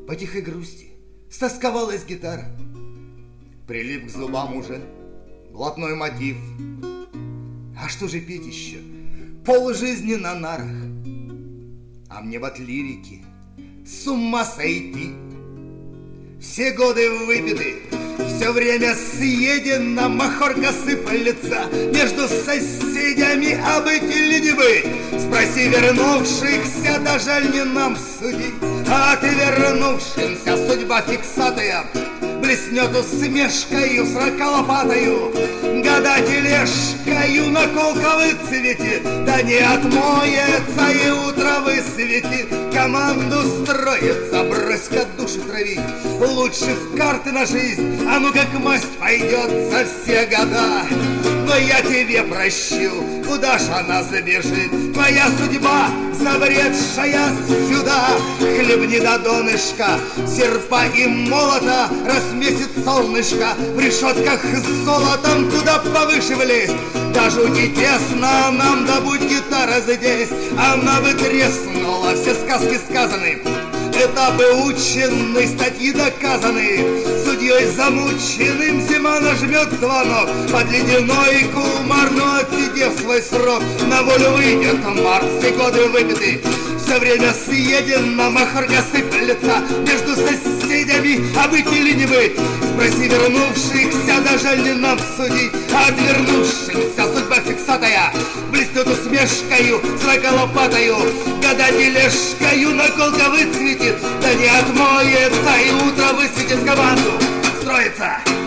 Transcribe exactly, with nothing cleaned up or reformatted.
по тихой грусти стосковалась гитара. Прилип к зубам уже блатной мотив. А что же петь еще? Полжизни на нарах. А мне вот лирики с ума сойти. Все годы выпиты, все время съедено, махорка сыплется между соседями, а быть или не быть? Спроси вернувшихся, да жаль не нам судить, а ты вернувшимся судьба фиксатая блеснет усмешкою, срока лопатою, года тележкою на колковый цвете, да не отмоется и утро высветит. Команду строится, брось-ка души трави, лучше в карты на жизнь, а ну как масть пойдет за все года. Но я тебе прощу, куда ж она забежит, твоя судьба, забредшая сюда. Хлебни до донышка, серпа и молота, размесит солнышко, в решетках с золотом туда повыше влезть. Даже не тесно нам, да будь гитара здесь, она бы треснула, все сказки сказаны, этапы учены, статьи доказаны. Судьей замученным зима нажмет звонок, под ледяной кумар, но отсидев свой срок, на волю выйдет март, все годы выпиты, все время съедено, махорка сыплется между соседями, а быть или не быть? Спроси вернувшихся, да жаль не нам судить, а отвернувшимся судьба фиксатая блеснет усмешкою, срока лопатою, года тележкою на колко выцветит, да не отмоется и утро высветит. Команду строится.